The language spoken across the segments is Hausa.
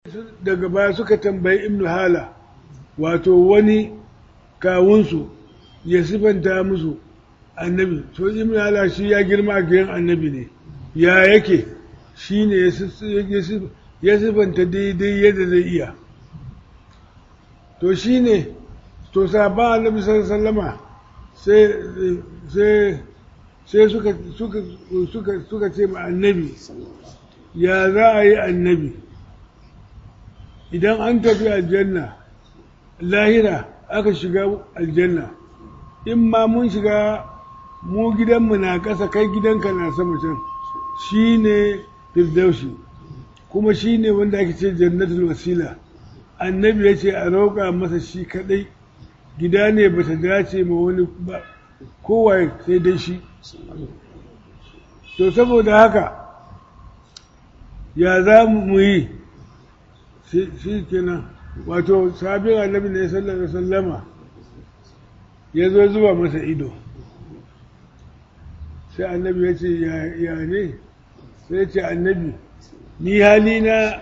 daga baya suka tambayi ibnu hala wato wani kawunsu ya sifanta musu annabi to ibnu hala shi ya girma a gidan annabi ne ya yake shi ne ya sifanta daidai yadda zai iya to shi ne to sabon annabi sallama sai suka ce ma annabi ya za a yi annabi idan an tafi aljanna lahira aka shiga aljanna in ma mun shiga mu gidanmu na ƙasa kai gidanka na sama can shi ne firdausi kuma shi ne wanda ake ce jannatul wasila annabi ya ce a roƙa masa shi kaɗai gida ne ba ta dace ma wani ba kowa sai dai shi to saboda haka ya za mu yi shi kenan wato sabin annabi ne sallallahu alaihi wasallama ya zo zuba masa ido sai annabi ya ce ya ne sai ya ce annabi ni halina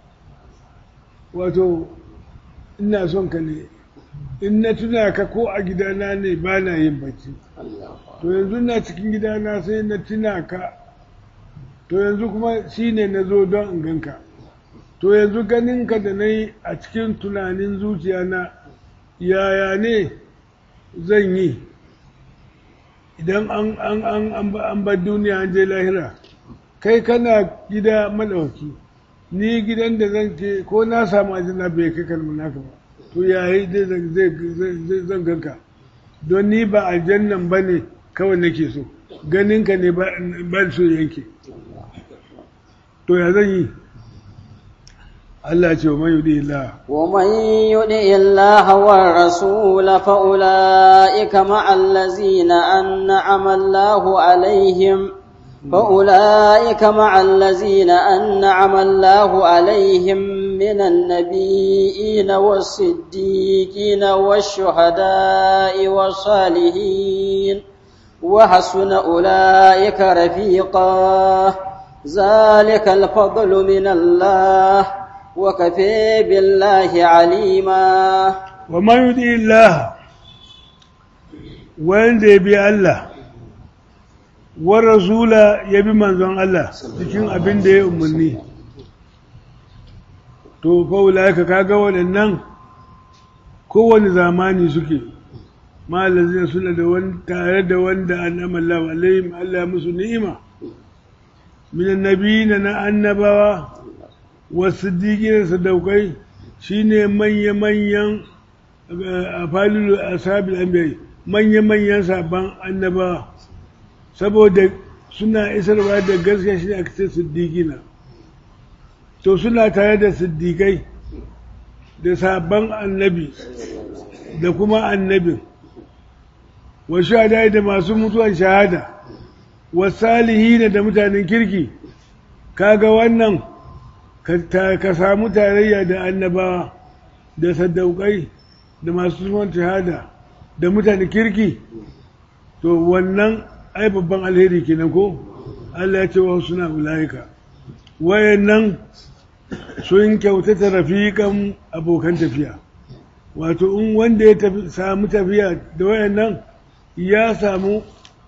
wato ina son ka ne in na tuna ka ko a gidana ne ba na yin bacci to yanzu na cikin gidana sai na tuna ka to yanzu kuma shi ne na zo don in ganka to yanzu ganinka da na yi a cikin tunanin zuciya na yaya ne zan yi idan an bar duniya an je lahira kai kana gida madauki ni gidan da zan ke ko na samu ajina bai kai kalmar naka ba to yayi zan ganka don ni ba aljannan ba ne kawai nake so ganinka ne ba so yanke to ya zan yi Allah ce wa man yudi Allah wa man yudi Allah wa rasul fa ulaika ma'al ladzina an'ama Allahu alaihim فأولئك مع الذين أنعم الله عليهم من النبيين والصديقين والشهداء والصالحين وحسن أولئك رفيقا ذلك الفضل من الله وكفى بالله عليما ومن يطع الله وين بي الله wa rasula ya bi manzon Allah cikin abin da ya umarni to faulaka kaga waɗannan kowane zamani suke malazin suna da wani tare da wanda an amalla alaihim Allah musu ni'ima minan nabiyina na annabawa wasiddiqina sadaukai shine manya-manyan afalilu ashabil anbiya manya-manyan sabban annabawa saboda suna isarwa da gaskiya shi aka ce siddiqina to suna tare da siddiqai da sabon annabi da kuma annabin wa shahada da masu mutuwan shahada wa salihina da mutanen kirki kaga wannan ka samu tarayya da annabawa da saddaukai da masu mutuwan shahada da mutanen kirki to wannan ai babban alheri kenan ko Allah ya ce wa suna ulaika wayannan sun kyautata rafiqan abokan tafiya wato in wanda ya samu tafiya da wayannan ya samu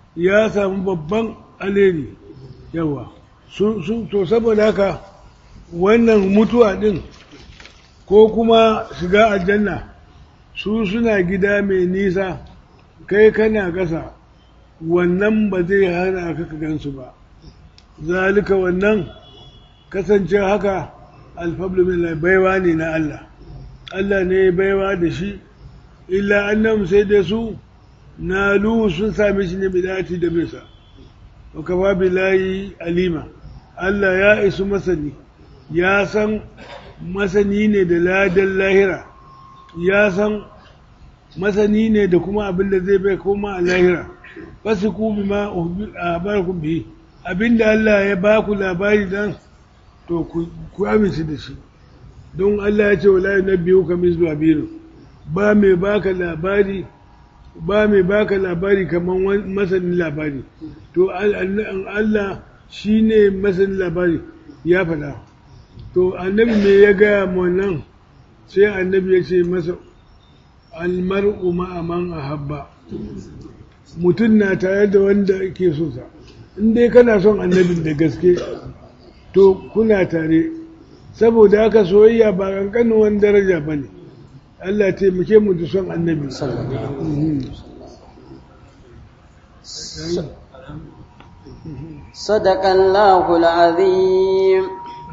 babban alheri yawa to saboda haka wannan mutuwa din ko kuma shiga aljanna su suna gida mai nisa kai kana ƙasa wannan ba zai hana ka gansu ba zalika wannan kasance haka alfablu min baiwa ne na Allah Allah ne baiwa da shi illa annam sai da su nalu sun same shi ne bidati da bisa wa kafa billahi alima Allah ya isu masani ya san masani ne da ladan lahira ya san masani ne da kuma abin da zai bai koma a lahira fasiku bima abarkum bi abinda Allah ya ba ku labari dan to ku amince da shi don Allah ya ce wala yunabbiuka mislu abir ba mai baka labari kaman masanin labari to Allah shine masanin labari ya faɗa to annabi me ya gaya mu nan sai annabi ya ce masa almar'u ma'a man ahabba mutum na tare da wanda ke so sa in dai kana son annabin da gaske to kuna tare saboda haka soyayya ba kankanin wani daraja ba ne Allah ya taimake mu da son annabi صدق الله العظيم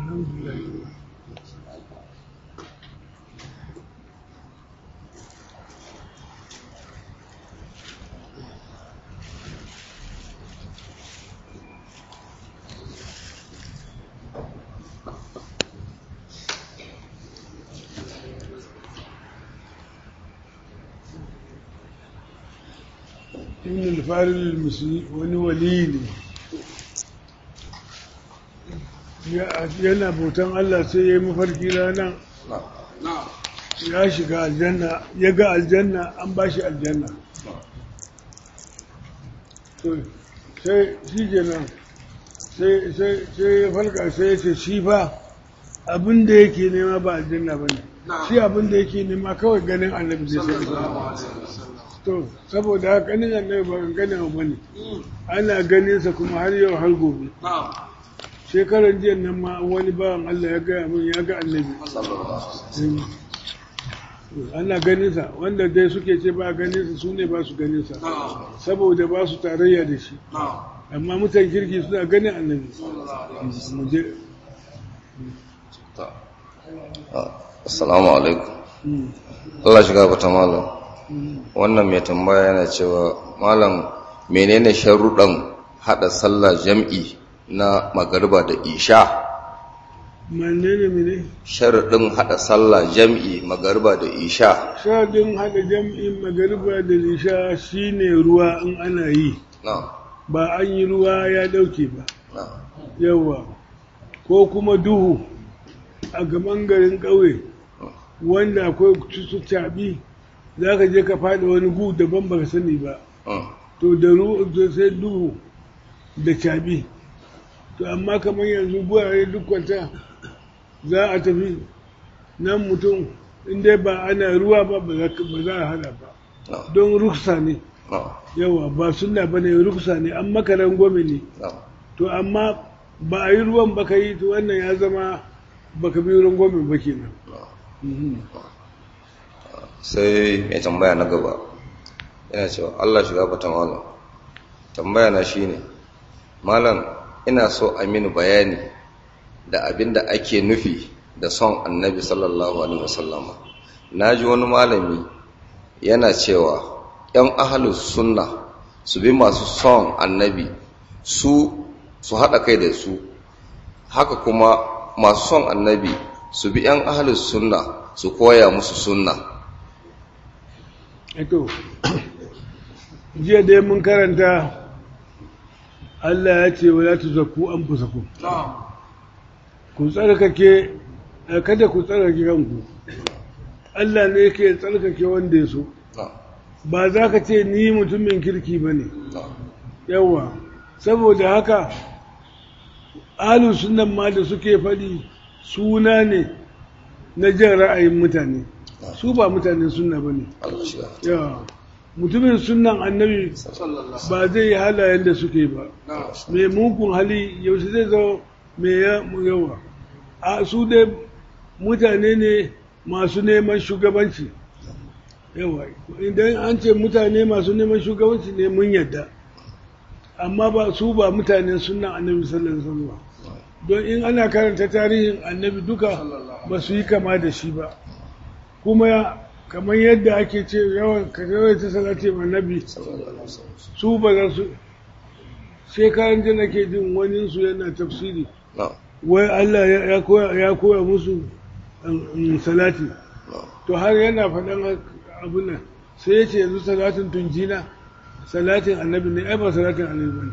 ibn al-farid al-misri wani wali ne yana bautan Allah sai ya yi mafarki rana ya shiga aljanna ya ga aljanna an ba shi aljanna sai shi kenan sai ya falka sai ya ce shi fa abin da yake nema ba aljanna ba ne shi abin da yake nema kawai ganin annabi zai sai to saboda haka ganin annabi ba ganin ba ne ana ganinsa kuma har yau har gobe shekaran jiya nan ma wani bawan Allah ya gaya min ya ga annabi ana ganinsa wanda dai suke ce ba ganinsa su ne ba su ganinsa saboda ba su tarayya da shi amma mutan kirki suna ganin annabi assalamu alaikum Allah shiga bata malam wannan mai tambaya yana cewa malam menene sharuɗan hada sallah jam'i na magariba da isha menene sharuɗin hada sallah jam'i magariba da isha sharuɗin hada jam'in magariba da isha shine ruwa in ana yi ba an yi ruwa ya dauke ba yawa ko kuma duhu a gaban garin ƙauye wanda akwai su caɓi za ka je ka faɗi wani gu daban ba ka sani ba to da sai duhu da caɓi to amma kamar yanzu gurare duk kwanta za a tafi nan mutum inda ba ana ruwa ba ba za a hada ba don ruksa ne yawa ba suna ba ne ruksa ne an makaran gome ne to amma ba a yi ruwan baka yi to wannan ya zama baka bi ruwan gome ba kenan sai mai tambaya na gaba yana cewa Allah shiga bata malam tambaya na shine malam ina so a mini bayani da abin da ake nufi da son annabi sallallahu alaihi wasallama na ji wani malami yana cewa ‘yan ahalus sunna su bi masu son annabi su haɗa kai da su haka kuma masu son annabi su bi ‘yan ahalus sunna su koya musu sunna. Eto, jiya dai mun karanta Allah ya ce wala tuzakku anfusakum. Ku tsarkake kada ku tsarkake kanku. Allah ne yake tsarkake wanda ya so. Ba za ka ce ni mutumin kirki bane. Yawa, saboda haka ahlus sunnan ma da suke faɗi suna ne na jin ra'ayin mutane. Su ba mutanen sunna bane. Yawa. Mutumin sunnan annabi ba zai yi halayen da suke ba mai mugun hali yaushe zai zo mai yawa a su dai mutane ne masu neman shugabanci yawa idan an ce mutane masu neman shugabanci ne mun yadda amma ba su ba mutanen sunnan annabi sallallahu alaihi wasallam don in ana karanta tarihin annabi duka ba su yi kama da shi ba kuma kamar yadda ake ce yawan ta salati ma nabi su ba za su shekaran jina ke jin waninsu yana tafsiri wai Allah ya koya musu salati to har yana faɗan abin nan sai ya ce yanzu salatin tunjina salatin annabi ne ai ba salatin annabi ba ne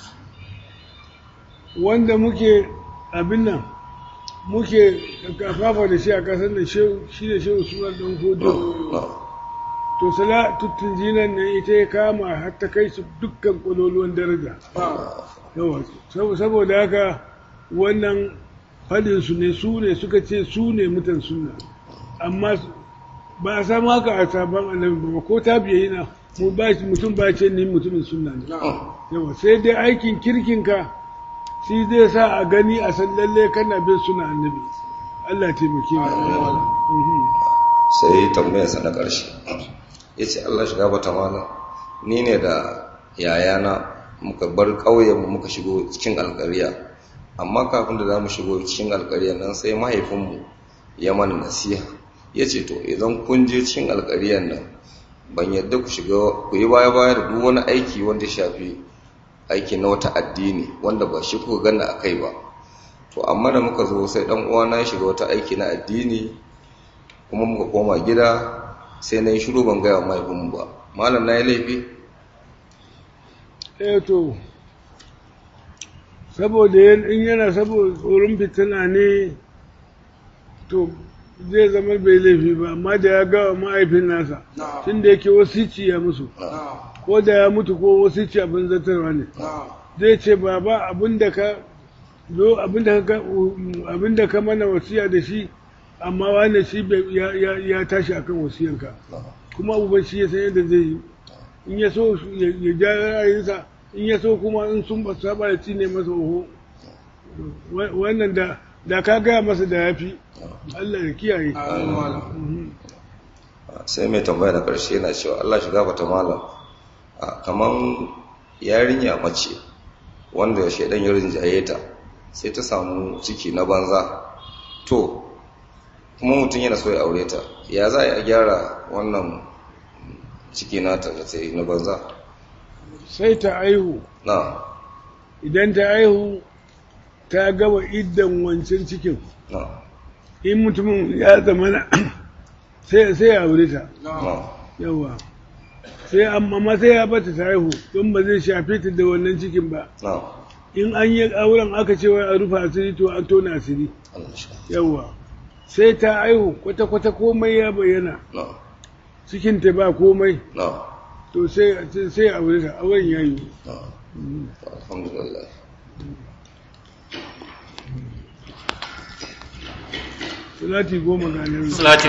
wanda muke abin nan muke kafafa da shi a ƙasar da shi da shehu suna ɗan hudu to salatun jinan ne ita ya kama har ta kai su dukkan ƙololuwan daraja yawa saboda haka wannan fadin su ne suka ce su ne mutan sunna amma ba a samu haka a sabon annabi ba ko ta biye yana mutum ba ce ni mutumin sunna ne yawa sai dai aikin kirkinka shi zai sa a gani a san lalle kana bin suna annabi Allah taimake mu sai tambayarsa na ƙarshe yace Allah shiga bata mana ni ne da yayana muka bar ƙauyenmu muka shigo cikin alƙarya amma kafin da za mu shigo cikin alƙarya nan sai mahaifinmu ya mana nasiha ya ce to idan kun je cikin alƙaryar nan ban yadda ku shiga ku yi baya da duk wani aiki wanda shafi aiki na wata addini wanda ba shi kuka ganna a kai ba to amma da muka zo sai dan uwana ya shiga wata aiki na addini kuma muka koma gida sai na yi shiru ban gaya wa mahaifinmu ba malam na yi laifi to saboda in yana saboda tsoron fitina ne to zai zama bai laifi ba amma da ya gawa mahaifin nasa tun da yake wasici ya musu ko da ya mutu ko wasici abin zartarwa ne zai ce baba abinda ka mana wasiya da shi amma wani shi ya tashi akan wasiyanka kuma abubuwan shi ya san yadda zai yi in ya so ya ja ra'ayinsa in ya so kuma in sun ba saba ya ne masa oho wannan da ka gaya masa da ya fi Allah ya kiyaye sai mai tambaya na ƙarshe yana cewa Allah shiga bata malam kaman yarinya mace wanda shaidan ya rinjaye ta sai ta samu ciki na banza to kuma mutum yana so ya aure ta ya za a gyara wannan ciki nata da ta yi na banza sai ta aihu idan ta aihu ta gaba iddan wancan cikin in mutumin ya zamana sai ya aure ta yawa sai amma sai ya bata ta haihu don ba zai shafe ta da wannan cikin ba in an yi auren aka ce wai a rufa asiri to an tona asiri yawa sai ta haihu kwata-kwata komai ya bayyana cikinta ba komai to sai a aure ta auren ya yi alhamdulillah salati goma ga nan salati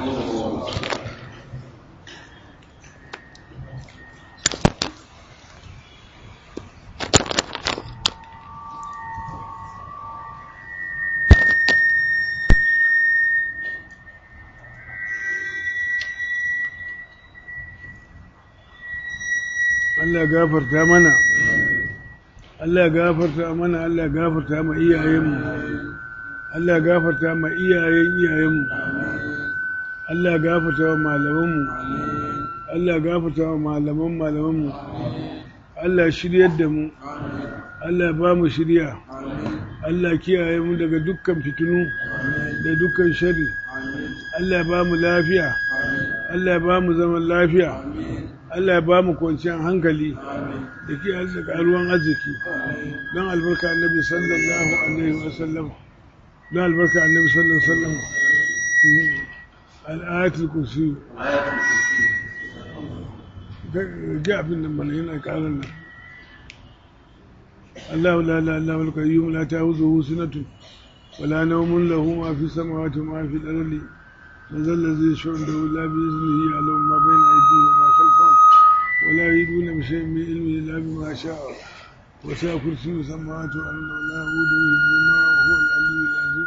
Allah gafarta mana Allah gafarta mana Allah gafarta ma iyayenmu Allah gafarta ma iyayenmu Allah gafarta wa malamanmu Allah gafarta wa malamanmu Allah shiryar da mu Allah ba mu shirya Allah kiyaye mu daga dukkan fitinu da dukkan shari Allah ba mu lafiya Allah ba mu zaman lafiya Allah ba mu kwanciyar hankali da ke arzika ruwan arziki don albarka annabi sallallahu alaihi wasallam don albarka annabi sallallahu alaihi wasallam al'ayatul kursi ga abin da mana yana karar nan Allah la la la wal qayyum la ta'uzuhu sinatun wala nawmun lahu ma fi samawati wa ma fi al-ardi nazal ladhi yashhadu la bi iznihi ya'lamu ma bayna aydihim wa ma khalfahum ولا يدون بشيء من علمه إلا بما شاء وسع كرسيه السماوات والأرض ولا يؤوده حفظهما وهو العلي العظيم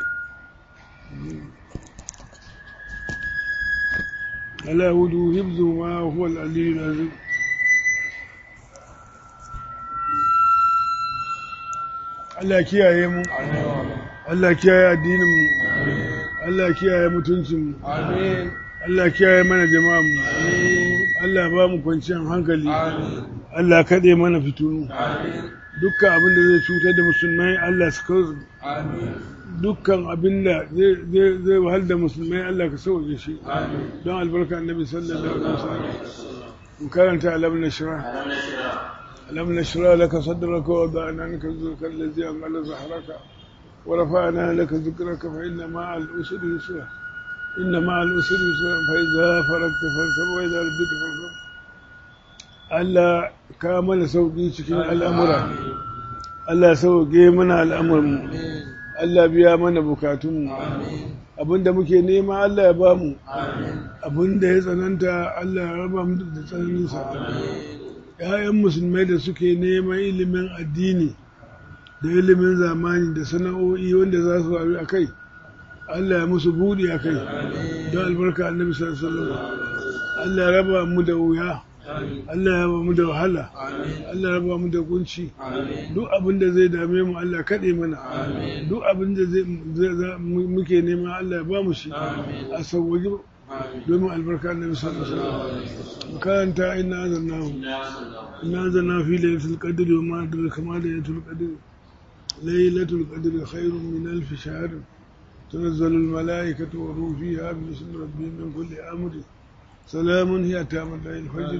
ولا يؤوده حفظهما وهو العلي العظيم Allah kiyaye mu Allah kiyaye addinin mu Allah kiyaye mutuncin mu amin Allah kiyaye mana jama'a mu Allah ba mu kwanciyar hankali Allah kaɗe mana fitunu dukkan abin da zai cutar da musulmai Allah su kawo dukkan abin da zai wahal da musulmai Allah ka sauke shi don albarka annabi sallallahu alaihi wasallam mu karanta alam nashra laka sadraka wa wada'na anka wizraka allazi anqala zahraka wa rafa'na laka dhikraka fa inna ma'al usri yusra إن مع الأسر يسرا فإذا فرغت فانصب وإذا ربك فانصب Allah ka mana sauƙi cikin al'amura Allah sauƙe mana al'amurmu Allah biya mana bukatunmu abinda muke nema Allah ya ba mu abinda ya tsananta Allah ya raba mu da tsananinsa ‘ya'yan musulmai da suke neman ilimin addini da ilimin zamani da sana'o'i wanda za su faru a kai Allah ya musu buɗi a kai don albarka annabi sallallahu alaihi wasallam Allah ya raba mu da wuya Allah ya raba mu da wahala Allah ya raba mu da kunci duk abin da zai dame mu Allah kaɗe mana duk abin da muke nema Allah ya ba mu shi a sauwaje domin albarka annabi sallallahu alaihi wasallam karanta inna anzalnahu fi laylatil qadri wa ma adraka ma laylatul qadri laylatul qadri khairun min alf shahr تنزل الملائكة والروح فيها بإذن ربهم من كل أمر سلام هي حتى مطلع الفجر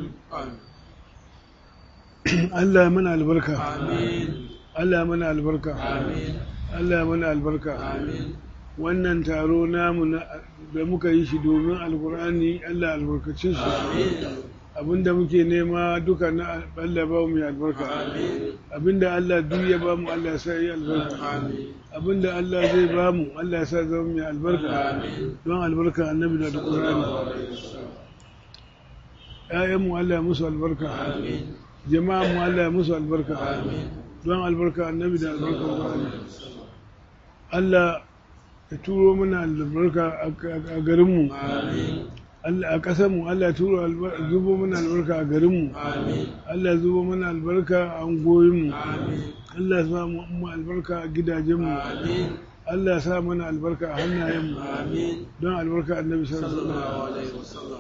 Allah mana albarka Allah mana albarka Allah mana albarka wannan taro namu da muka yi shi domin alkur'ani Allah albarkace shi abinda muke nema duka na Allah ba mu albarka abinda Allah duk ya ba mu Allah ya sa yi albarka abinda Allah zai ba mu Allah ya sa zama mai albarka don albarka annabi da alkur'ani ƴaƴanmu Allah ya musu albarka jama'a mu Allah ya musu albarka don albarka annabi da albarka alkur'ani Allah ya turo mana albarka a garinmu a ƙasarmu Allah turo zubo mana albarka a garinmu Allah zubo mana albarka a ungoyinmu Allah sa mu albarka a gidajenmu Allah sa mana albarka a hannayenmu don albarka annabi sallallahu alaihi wasallam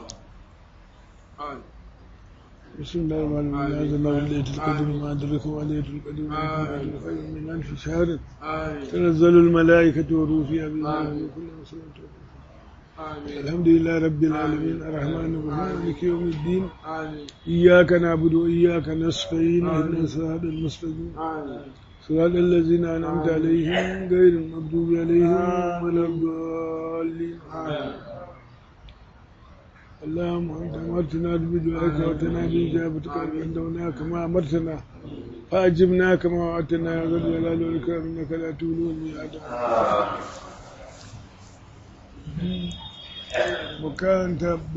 بسم الله الرحمن الرحيم الله ليلة القدر ما أدركم وليلة القدر خير من ألف شهر تنزل الملائكة والروح فيها بإذن الله كل مسلم الحمد لله رب العالمين الرحمن الرحيم مالك يوم الدين إياك نعبد وإياك نستعين اهدنا الصراط المستقيم صراط الذين أنعمت عليهم غير المغضوب عليهم ولا الضالين اللهم أنت أمرتنا بدعائك وأتنا بإجابتك عندنا كما أمرتنا فأجبنا كما وعدتنا يا ذا الجلال والإكرام إنك لا تولون الميعاد وكانت